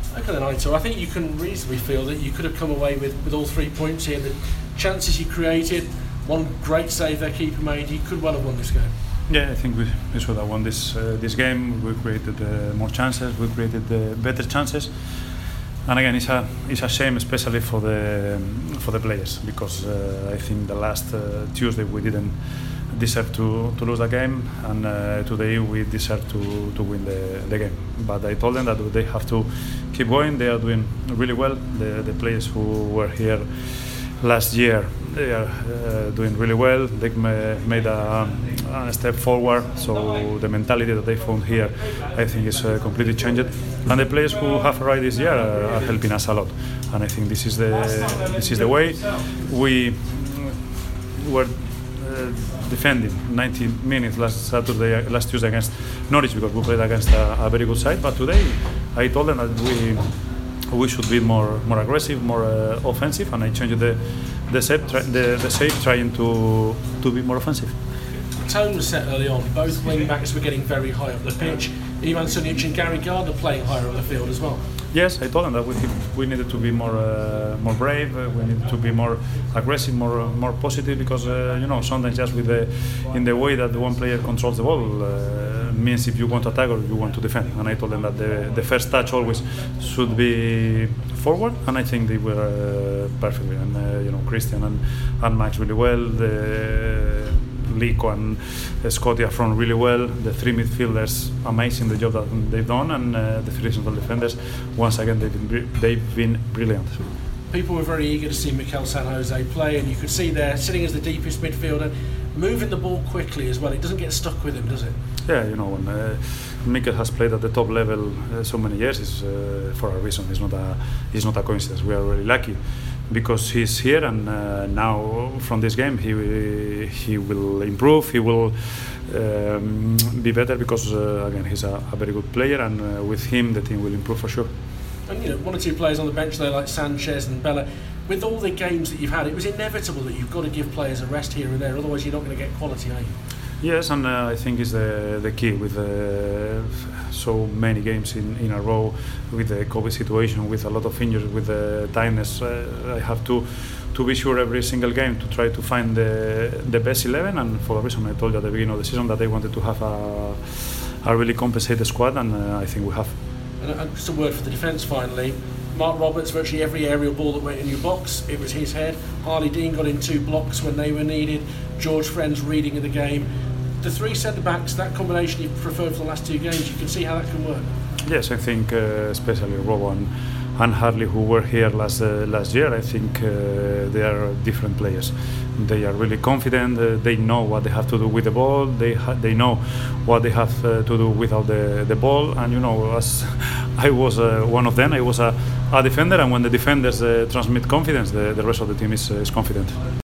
Okay then, Aitor, I think you can reasonably feel that you could have come away with all 3 points here. The chances you created, one great save their keeper made, you could well have won this game. Yeah, I think we should have won this game. We created more chances, we created better chances, and again it's a shame, especially for the players, because I think the last Tuesday we didn't deserve to lose the game, and today we deserve to win the game. But I told them that they have to keep going. They are doing really well. The players who were here last year, they are doing really well. They made a step forward, so the mentality that they found here, I think, is completely changed. And the players who have arrived this year are helping us a lot. And I think this is the way. We were defending 90 minutes last Tuesday against Norwich, because we played against a very good side. But today, I told them that we should be more aggressive, more offensive, and I changed the shape, trying to be more offensive. The tone was set early on. Both wing backs were getting very high up the pitch. Ivan Sunic and Gary Gardner playing higher up the field as well. Yes, I told them that we needed to be more brave. We needed to be more aggressive, more positive, because sometimes just in the way that the one player controls the ball means if you want to attack or you want to defend. And I told them that the first touch always should be forward, and I think they were perfectly. And Christian and Max really well. Lico and Scotty are from really well. The three midfielders, amazing the job that they've done, and the three central defenders, once again, they've been brilliant. People were very eager to see Mikel San Jose play, and you could see there, sitting as the deepest midfielder, moving the ball quickly as well. It doesn't get stuck with him, does it? Yeah, when Mikel has played at the top level so many years, is for a reason. It's not a coincidence. We are really lucky, because he's here, and now from this game he will improve. He will be better, because again, he's a very good player, and with him the team will improve for sure. And one or two players on the bench there, like Sanchez and Bella. With all the games that you've had, it was inevitable that you've got to give players a rest here and there. Otherwise, you're not going to get quality, are you? Yes, and I think it's the key with so many games in a row, with the COVID situation, with a lot of injuries, with the tiredness. I have to be sure every single game to try to find the best 11, and for the reason I told you at the beginning of the season, that I wanted to have a really compensated squad, and I think we have. And just a word for the defence finally. Mark Roberts, virtually every aerial ball that went in your box, it was his head. Harley Dean got in 2 blocks when they were needed. George Friend's reading of the game. The 3 centre-backs, that combination you've preferred for the last 2 games, you can see how that can work. Yes, I think especially Robo and Harley, who were here last year, I think they are different players. They are really confident. They know what they have to do with the ball. They know what they have to do without the ball. And as I was one of them, I was a defender. And when the defenders transmit confidence, the rest of the team is confident.